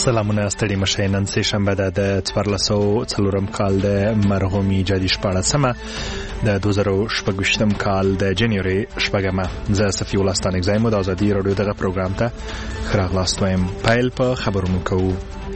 سلامونه ستړي مشئ. نن سه شنبه ده د 1404 کال د مرغومي جدي 14مه د 2018 کال د جنوري 8مه. زه صفي الله ستانک زایم د ازادي رادیو دغه پروګرام ته خراغلاست وایم. پایل په خبرونو کوو.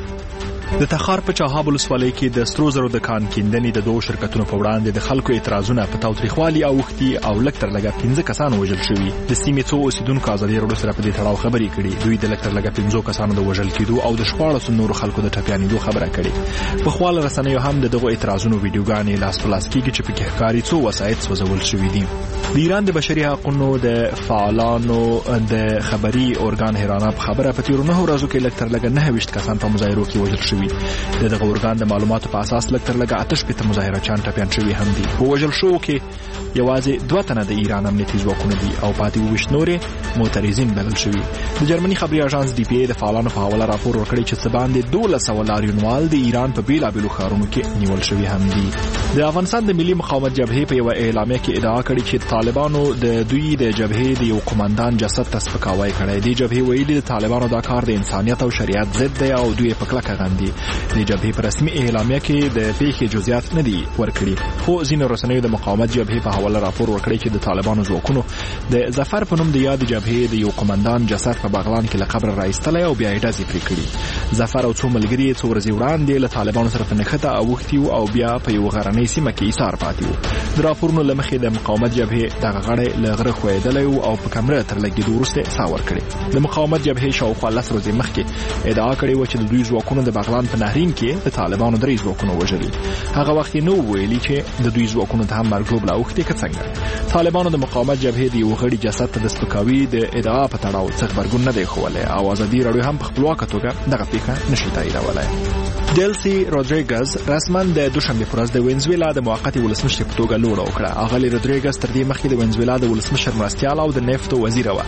د تخار په چاهاب ولسوالۍ کې د سترو زرو د کان کیندنې د دوه شرکتونو په وړاندې د خلکو اعتراضونه په تاوتریخوالي اوښتي او لږ تر لږه 15 کسان وژل شوي. د سیمې څو اوسیدونکو ازادي رادیو سره په دې تړاو خبرې کړي. دوی د لږ تر لږه 15 کسانو د وژل کېدو او د 14 نورو خلکو د ټپیانېدو خبره کړې. په خپل رسنیو هم دغه اعتراضونو ویډیوګانې لاس په لاس کېږي چې پکې ښکاري څو وسایط سوځول شوي دي. د ایران د بشري حقوقو د فعالانو د خبري اورګان هیرانا په خبره په تیرو 9 ورځو کې لږ تر لږه 29 کسان په مظاهرو کې وژل شوي. دغه اورګان د معلوماتو په اساس لږ تر لږه 8 مظاهرچیان ټپیان شوي هم دي. په وژل شوو کې یوازې 2 تنه د ایران امنیتي ځواکونه دي او پاتې 20 نورې معترضین بلل شوي. د جرمني خبري اژانس ډي پی ای د فعالانو په حواله راپور ورکړی چې څه باندې 1200 لاریونوال د ایران په بیلابیلو ښارونو کې نیول شوي هم دي. د افغانستان د ملي مقاومت جبهې په یو اعلامیه کې ادعا کړې چې طالبانو د دوی د جبهې د یو قومندان جسد ته سپکاوی کړی دی. جبهې ویلي د طالبانو دا کار د انسانیت او شریعت ضد دی او دوی په کلکه غندي. د جبهې په رسمي اعلامیه کې د پیښې جزئیات نه دي ورکړي، خو ځینو رسنیو د مقاومت جبهې په حواله راپور ورکړی چې د طالبانو ځواکونو د ظفر په نوم د یاد جبهې د یو قومندان جسد په بغلان کې له قبر راایستلی او بیا یې ډزې پرې کړي. ظفر او څو ملګري څو ورځې وړاندې له طالبانو سره په نښته اوښتي وو او بیا په یو غرنۍ سیمه کې ایثار پاتې وو. د راپورونو له مخې د مقاومت جبهې دغه غړی له غره ښویېدلی وو او په کمره تر لګېدو وروسته ساه ورکړې. د مقاومت جبهې شاوخوا 10 ورځې مخکې ادعا کړې وه چې د دوی ځواکونو د بغلان په نهرین کې د طالبانو 3 ځواکونه وژلي. هغه وخت یې نو ویلي چې د دوی ځواکونو ته هم مرګ ژوبله اوښتې که څنګه. طالبانو د مقاومت جبهې د یو غړي جسد ته د سپکاوي د ادعا په تړاو څه غبرګون نه دی ښوولی او ازادي رادیو هم په خپلواکه توګه دغه پیښه نشي تاییدولی. ډیلسي روډریګز رسما د دوشنبه پر ورځ د وینزویلا د موقتي ولسمشر په توګه لوړه وکړه. اغلې روډریګز تر دې مخکې د وینزویلا د ولسمشر مرستیال او د نفتو وزیر وه.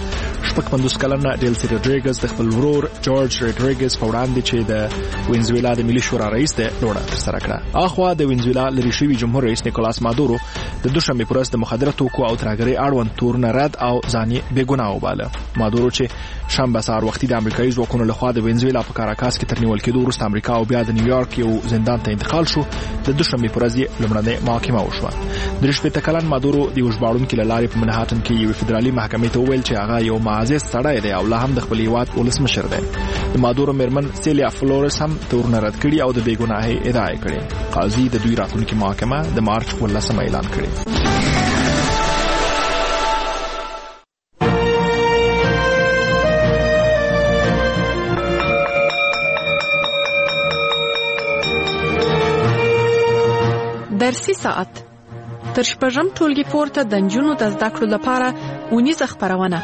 50 کلنه ډیلسي روډریګز د خپل ورور جورج روډریګز په وړاندې چې د وینزویلا د ملي شورا رئیس دی لوړه ترسره کړه. اخوا د وینزویلا لرې شوي جمهور رئیس نیکولاس مادورو د دوشنبه پر ورځ د مخدره توکو او ترهګرۍ اړوند تورونه رد او ځان یې بېګناه وباله. مادورو چې شنبه سهار وختي د امریکایي ځواکونو لخوا د وینزویلا په کاراکاس کې تر نیول کېدو وروسته امریکا او بیا د نیویارک یو زندان ته انتقال شو، د دوشنبه پر ورځ یې لومړنۍ محاکمه وشوه. 30 کلن مادورو د یو ژباړونکي له لارې په منهاتن کې یو فدرالي محکمې ته وویل چې هغه یو معزز سړی دی او لا هم د خپل هیواد ولسمشر دی. د مادورو میرمن سیلیا فلورس هم تورونه رد کړي او د بېګناهۍ ادعا یې کړې. قاضي د دوی راتلونکي محاکمه د مارچ 18 اعلان کړې. درسي ساعت تر شپږم ټولګي پورته د نجونو د زده کړو لپاره اونیزه خپرونه.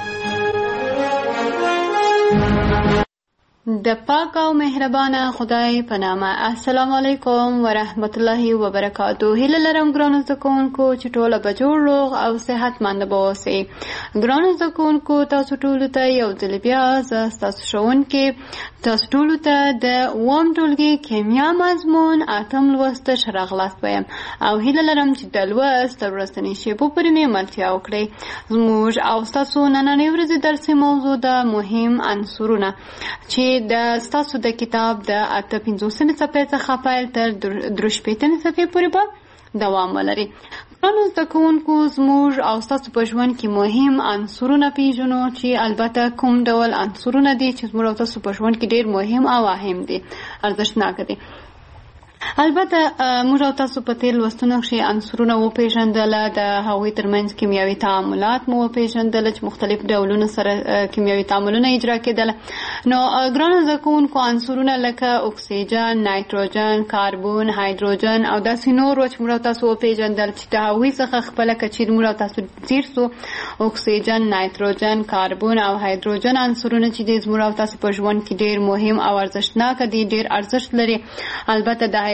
د پاک او مهربانه خدای په نامه. السلام علیکم ورحمت الله وبرکاتہ. هیله لرم ګرانو زده کوونکو چې ټوله به جوړ روغ او صحتمند به اوسئ. ګرانو زده کوونکو تاسو ټولو ته یو ځل بیا زه ستاسو ښوونکې تاسو ټولو ته د 9م ټولګي کیمیا مضمون 8م لوست ته راغلاست وایم او هیله لرم چې د لوست تر ورځنۍ شیبو پورې مې ملتیا وکړئ. زموږ او ستاسو نننۍ ورځې درسي موضوع د مهم عنصرونه چې د ستاسو د کتاب د 58 صفحې څخه پیل تر 63 صفحې پورې به دوام ولري. ګرانو زده کوونکو زموږ او ستاسو په ژوند کې مهم عنصرونه پیژنو چې البته کوم ډول عنصرونه دي چې زموږ او تاسو په ژوند کې ډېر مهم او اهم دي، ارزښتناک دي. البته موږ او تاسو په تیر لوستونو کې عنصرونه وپېژندل، د هغوی ترمنځ کیمیاوي تعاملات مو وپېژندل چې مختلف ډولونو سره کیمیاوي تعاملونه اجرا کېدل. نو ګرانو زده کوونکو عنصرونه لکه اکسیجن، نایتروجن، کاربون، هایدروجن او داسې نور چې موږ او تاسو وپېژندل چې د هغوی څخه خپله که چیرې موږ او تاسو ځیر سو اکسیجن، نایتروجن، کاربون او هایدروجن عنصرونه چې دي زموږ او تاسو په ژوند کې ډېر مهم او ارزښتناک دي، ډېر ارزښت لري. البته د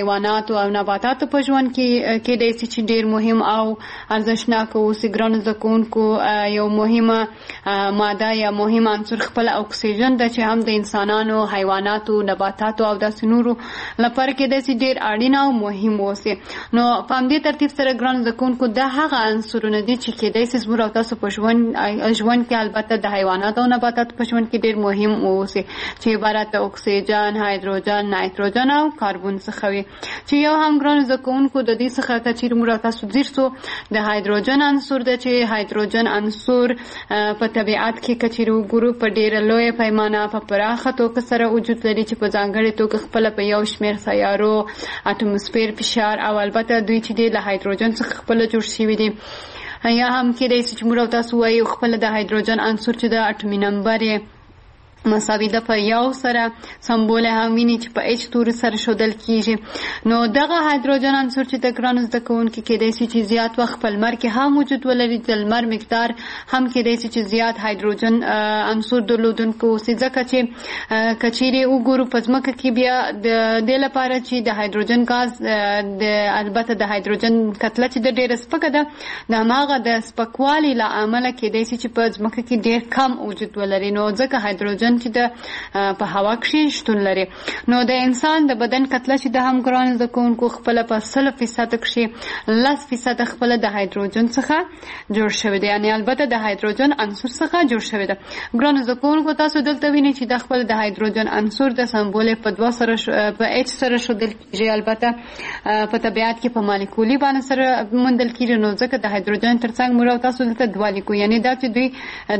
حیواناتو او نباتاتو په ژوند کې کېدای شي چې ډېر مهم او ارزښتناک اوسي. ګرانو زده کوونکو یو مهمه ماده یا مهم عنصر خپل اکسیجن ده چې هم د انسانانو، حیواناتو، نباتاتو او داسې نورو لپاره کېدای شي ډېر اړین او مهم اوسي. نو په همدې ترتیب سره ګرانو زده کوونکو دا هغه عنصرونه دي چې کېدای شي زموږ او تاسو په ژوند کې البته د حیواناتو او نباتاتو په ژوند کې ډېر مهم اوسي چې عبارت د اکسیجن، هایدروجن، نایتروجن او کاربن څخه وي. چې یو هم ګرانو زده کوونکو د دې څخه که چیرې موږ او تاسو ځیر سو د هایدروجن عنصر ده چې هایدروجن عنصر په طبیعت کې که چیرې وګورو په ډېره لویه پیمانه په پراخه توګه سره وجود لري چې په ځانګړې توګه خپله په یو شمېر سیارو، اټموسفیر فشار او البته دوی چې دی له هایدروجن څخه خپله جوړ شوي دي. یا هم کېدای شي چې موږ او تاسو وایو خپله د هایدروجن عنصر چې د اټمي نمبر یې مساوي ده په یو سره، سمبول هم ویني چې په اچ توري سره ښودل کیږي. نو دغه هایدروجن عنصر چې د ګرانو زده کوونکي کېدای شي چې زیات وخت په لمر کې هم وجود ولري، د لمر مقدار هم کېدای شي چې زیات هایدروجن عنصر درلودونکی اوسي، ځکه چې که چیرې وګورو په ځمکه کې بیا د دې لپاره چې د هایدروجن ګاز البته د هایدروجن کتله چې د ډېره سپکه ده، د هماغه د سپکوالي له امله کېدای شي چې په ځمکه کې ډېر کم وجود ولري. نو ځکه هایدروجن چې د په هوا کې شتون لري. نو د انسان د بدن کتله چې د هم ګرانو زده کوونکو خپله په 100% کې 10% خپله د هایدروجن څخه جوړ شوی دی، یعنې البته د هایدروجن عنصر څخه جوړ شوی ده. ګرانو زده کوونکو تاسو دلته وینئ چې د خپل د هایدروجن عنصر د سمبول په 2 سره په اچ سره ښودل کېږي، البته په طبیعت کې په مالیکولي بڼه سره موندل کېږي. نو ځکه د هایدروجن ترڅنګ موږ او تاسو دلته 2 لیکو، یعنې دا چې دوی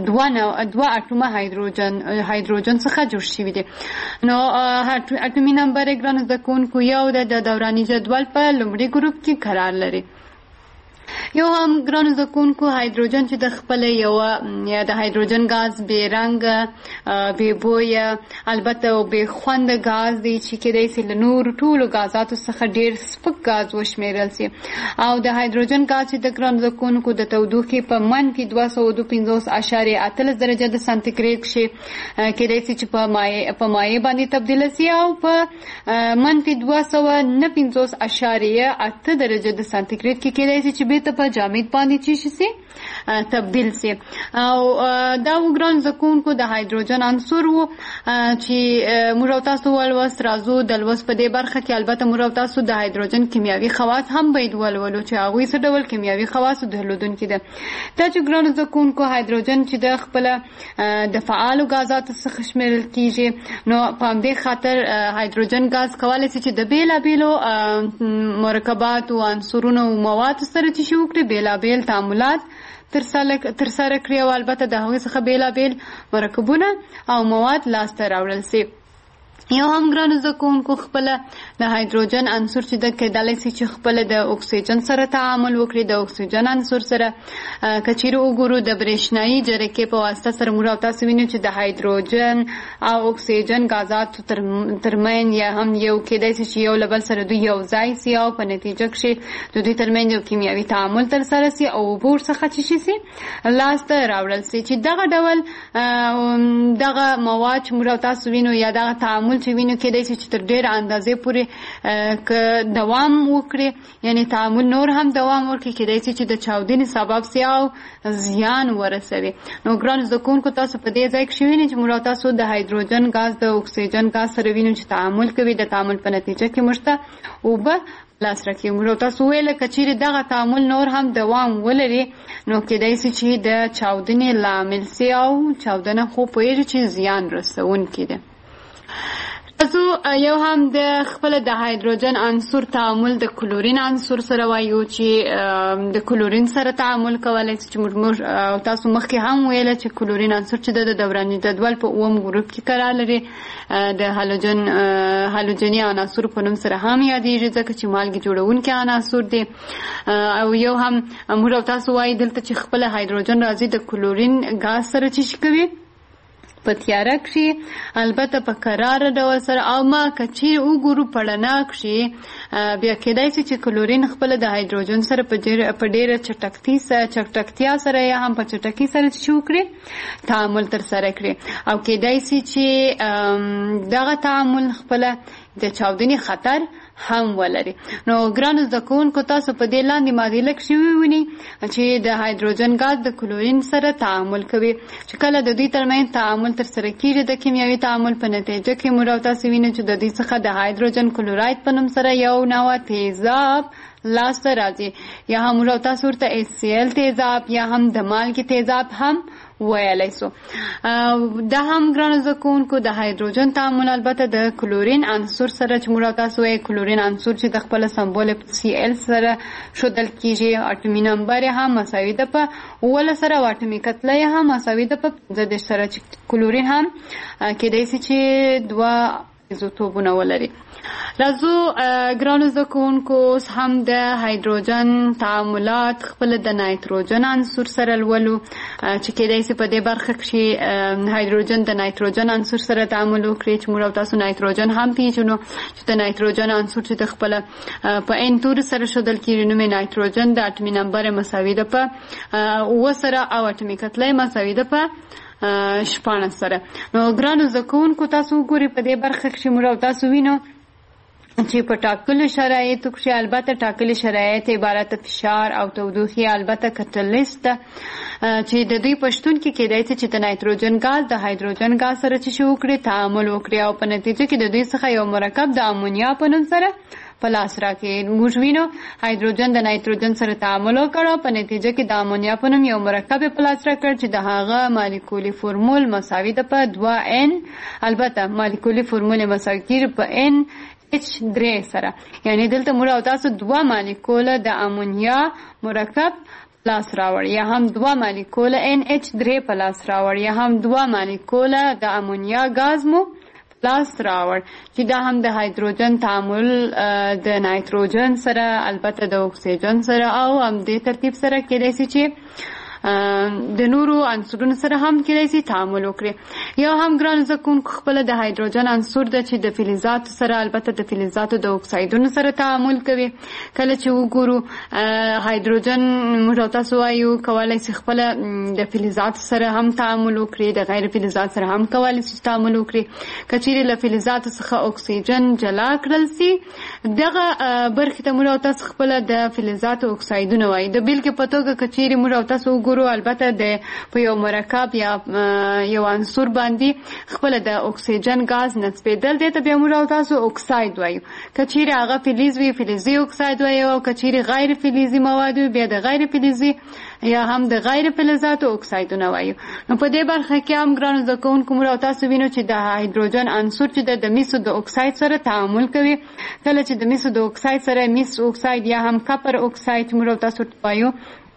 2 اټومه هایدروجن څخه جوړ شوي دي. نو اټومي نمبر یې ګرانو زده کوونکو یو د دوراني جدول په لومړي ګروپ کې قرار لري. یو هم ګرانو زده کوونکو هایدروجن چې د خپله یا د هایدروجن ګاز بې رنګه، بې بویه، البته بې خونده ګاز دی چې کېدای شي له نورو ټولو ګازاتو څخه ډېر سپک ګاز وشمېرل شي. او د هایدروجن ګاز چې د ګرانو زده کوونکو د تودوخې په -252.8 درجه د سانتیګریډ کښې کېدای شي چې په مایع باندې تبدیله شي، او په -259.8 درجه د سانتیګریډ کې کېدای شي چې بیرته په جامد باندې چې شي تبدیل شي. او دا ګرانو زده کوونکو د هایدروجن عنصر و چې موږ او تاسو ولوست. راځو د لوست په دې برخه کې البته موږ او تاسو د هایدروجن کیمیاوي خواص هم باید ولولو چې هغوی څه ډول کیمیاوي خواص درلودونکي ده. دا چې ګرانو زده کوونکو هایدروجن چې د خپله د فعالو ګازاتو څخه شمیرل کیږي، نو په همدې خاطر هایدروجن ګاز کولی شي چې د بېلابېلو مرکباتو، عنصرونو او موادو سره چې شي وکړي بېلابېل تعاملات ترسره کړي، او البته د هغوی څخه بېلابېل مرکبونه او مواد لاسته راوړل شي. یو هم ګرانو زده کوونکو خپله د هایدروجن عنصر چې د کېدلی شي چې خپله د اکسیجن سره تعامل وکړي. د اکسیجن عنصر سره که چیرې وګورو د برېښنایي جرقې په واسطه سره موږ او تاسو وینو چې د هایدروجن او اکسیجن ګازاتو ترمنځ یا هم یو کېدای شي چې یو له بل سره دوی یو ځای شي، او په نتیجه کښې د دوی ترمنځ یو کیمیاوي تعامل ترسره شي او اوبه ورڅخه چې شي لاسته راوړل شي. چې دغه ډول دغه مواد چې موږ او تاسو وینو یا دغه تعامل چې وینو کېدای شي چې تر ډېره اندازې پورې که دوام وکړي، یعنې تعامل نور هم دوام وکړي، کېدای شي چې د چاودنې سبب شي او زیان ورسوي. نو ګرانو زده کوونکو تاسو په دې ځای کښې وینئ چې موږ او تاسو د هایدروجن ګاز د اکسیجن ګاز سره وینو چې تعامل کوي. د تعامل په نتیجه کې موږ ته اوبه لاسته راکوي. موږ او تاسو ویله که چیرې دغه تعامل نور هم دوام ولري، نو کېدای شي چې د چاودنې لامل شي، او چاودنه خو پوهېږو چې زیان رسوونکې ده. یو هم د خپل د هایدروجن عنصر تعامل د کلورین عنصر سره وایو چې د کلورین سره تعامل کولی چې موږ تاسو مخکې هم ویله چې کلورین عنصر چې د دوراني جدول په 9 ګروپ کې قرار لري، د هالوجني عناصر په نوم سره هم یادېږي ځکه چې مالګې جوړونکي عناصر دي. او یو هم موږ تاسو وایي دلته چې خپل هایدروجن راځي د کلورین ګاز سره چې کوي په تیاره کښې، البته په قراره ډول سره. او ما که چیرې وګورو په رڼا کښې بیا کېدای شي چې کلورین خپله د هایدروجن سره په ډېره چټکتیا سره یا هم په چټکۍ سره چې وکړي تعامل ترسره کړي، او کېدای شي چې دغه تعامل خپله د چاودنې خطر هم ولري. نو ګرانو زده کوونکو تاسو په دې لاندې معادله کښې ووینئ چې د هایدروجن ګاز د کلورین سره تعامل کوي. چې کله د دوی ترمنځ تعامل ترسره کېږي د کیمیاوي تعامل په نتیجه کې موږ او تاسو وینو چې د دوی څخه د هایدروجن کلوراید په نوم سره یو نوع تیزاب لاسته راځي، یا هم موږ او تاسو ورته HCl تیزاب یا هم د مالګې تیزاب هم ویلی سو. دا هم ګرانو زده کوونکو د هایدروجن تعامل البته د کلورین عنصر سره چې موږ او تاسو وایي کلورین عنصر چې د خپله سمبول Cl سره ښودل کېږي، اټومي نمبر یې هم مساوي ده په 11 سره او اټومي کتله یې هم مساوي ده په 15 سره، چې کلورین هم کېدای شي چې 2 ایزوتوپونه ولري. راځو ګرانو زده کوونکو اوس هم د هایدروجن تعاملات خپله د نایتروجن عنصر سره لولو، چې کېدای شي په دې برخه کښې هایدروجن د نایتروجن عنصر سره تعامل وکړي، چې موږ او تاسو نایتروجن هم پیژنو چې د نایتروجن عنصر چې د خپله په N توري سره ښودل کېږي نوم یې نایتروجن، د اټومي نمبر یې مساوي ده په 7 سره او اټومي کتله یې مساوي ده په 16 سره. نو ګرانو زده کوونکو تاسو وګورئ په دې برخه کښې موږ او تاسو وینو چې په ټاکلو شرایطو کښې البته ټاکلي شرایط عبارت فشار او تودوخې البته کټلیست ده، چې د دوی په شتون کې کېدای شي چې د نایتروجن ګاز د هایدروجن ګاز سره چې وکړي تعامل وکړي او په نتیجه کې د دوی څخه یو مرکب د امونیا په نوم سره په لاس راکړي. موږ وینو هایدروجن د نایتروجن سره تعامل وکړ او په نتیجه کې د امونیا په نوم یو مرکب په لاس راکړ چې د هغه مالیکولي فورمول مساوي ده په 2N، البته مالیکولي فورمول مساوي کېږي په NH3 سره، یعنی دلته موږ او تاسو 2 مالیکوله د امونیا مرکب لاس راوړ، یا هم 2 مالیکوله NH3 په لاس راوړ، یا هم 2 مالیکوله د امونیا ګاز مو لاس راوړ، چې دا هم د هایدروجن تعامل د نایتروجن سره البته د اکسیجن سره او هم دې ترتیب سره کېدای شي چې د نورو عنصرونو سره هم کېدای شي تعامل وکړي. یا هم ګران زده کوونکو خپله د هایدروجن عنصر ده چې د فلزاتو سره البته د فلزاتو د اکسایدونو سره تعامل کوي. کله چې وګورو هایدروجن موږ او تاسو وایو کولی شي خپله د فلزاتو سره هم تعامل وکړي، د غیر فلزاتو سره هم کولی شي تعامل وکړي. که چیرې له فلزاتو څخه اکسیجن جلا کړل سي دغه برخې ته موږ او تاسو خپله د فلزاتو اکسایدونه وایي. د بیلګې په توګه که چیرې موږ او تاسو وګورو البته د په یو مرکب یا یو عنصر باندې خپله د اکسیجن ګاز نصبېدل دی ته بیا موږ او تاسو اکساید وایو. که چیرې هغه فلز وي فلزي اکساید وایو، او که چیرې غیر فلزي مواد وي بیا د غیر فلزي یا هم د غیر فلزاتو اکسایدونه وایو. نو په دې برخه کې هم ګرانو زده کوونکو موږ او تاسو وینو چې د هایدروجن عنصر چې د مسو د اکساید سره تعامل کوي. کله چې د مسو د اکساید سره مس اکساید یا هم کپر اکساید موږ او تاسو وایو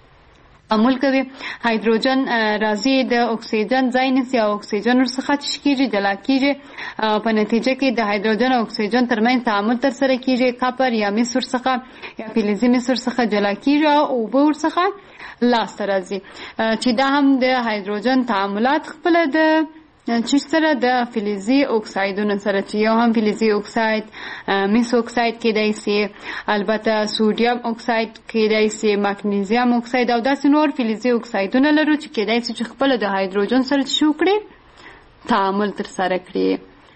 تعامل کوي، هایدروجن راځي د اکسیجن ځای نیسي او اکسیجن ورڅخه چې کېږي جلا کېږي، په نتیجه کې د هایدروجن او اکسیجن ترمنځ تعامل ترسره کېږي، کپر یا مس ورڅخه یا فلزي مس ورڅخه جلا کېږي او اوبه ورڅخه لاسته راځي، چې دا هم د هایدروجن تعاملات خپله د چې سره د فلزي اکسایدونو سره چې یو هم فلزي اکساید مس اکساید کېدای شي، البته سوډیم اکساید کېدای شي، مګنیزیم اکساید او داسې نور فلزي اکسایدونه لرو چې کېدای شي چې خپله د هایدروجن سره چې وکړي تعامل ترسره کړي.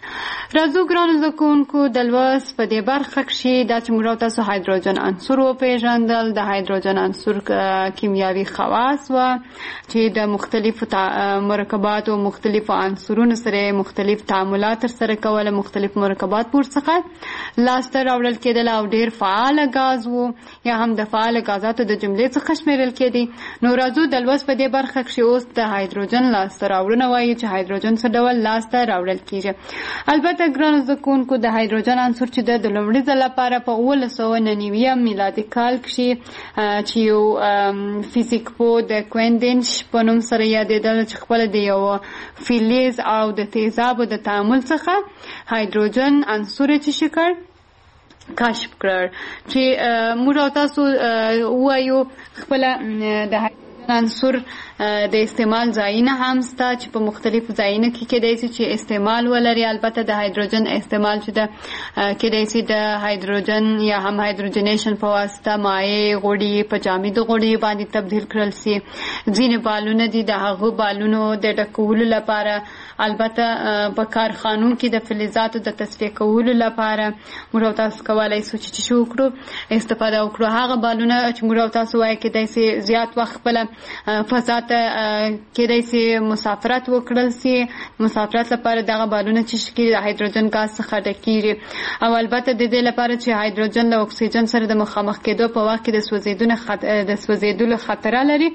راځو ګرانو زده کوونکو د لوست په دې برخه کښې دا چې موږ او تاسو هایدروجن عنصر وپېژندل، د هایدروجن عنصر کیمیاوي خواص وه چې د مختلفو مرکباتو مختلفو عنصرونو سره مختلف تعاملات ترسره کوله، مختلف مرکبات ورڅخه لاسته راوړل کېدل او ډېر فعاله ګاز و یا هم د فعاله ګازاتو د جملې څخه شمېرل کېدی. نو راځو د لوست په دې برخه کښې اوس د هایدروجن لاسته راوړنه وایي چې هایدروجن څه ډول لاسته راوړل کېږي. البته ګرانو زده کوونکو د هایدروجن عنصر چې د لومړي ځل لپاره په 1999 میلادي کال کښې چې یو فزیک پوه د کویندینش په نوم سره یادېدل چې خپله د یو فلز او د تیزابو د تعامل څخه هایدروجن عنصر یې چې کړ کشف کړ، چې موږ او تاسو ووایو خپله د عنصر د استعمال ځایونه هم شته چې په مختلفو ځایونو کې کېدای شي چې استعمال ولري. البته د هایدروجن استعمال چې د کېدای شي د هایدروجن یا هم هایدروجنیشن په واسطه مایع غوړي په جامد غوړي باندې تبدیل کړل شي. ځینې بالونه دي د هغو بالونو د ډکولو لپاره، البته په کارخانو کې د فلزاتو د تصفیه کولو لپاره موږ او تاسو کولای شو چې شو وکړو استفاده وکړو. هغه بالونه چې موږ او تاسو وایي کېدای شي زیات وخت خپل فضا ته کېدای شي مسافرت وکړل شي. مسافرت لپاره دغه بالونه چې شکل د هایدروجن ګاز څخه ډکېږي، او البته د دې لپاره چې هایدروجن له اکسیجن سره د مخامخ کېدو په وخت کې د سوځېدلو خطر لري،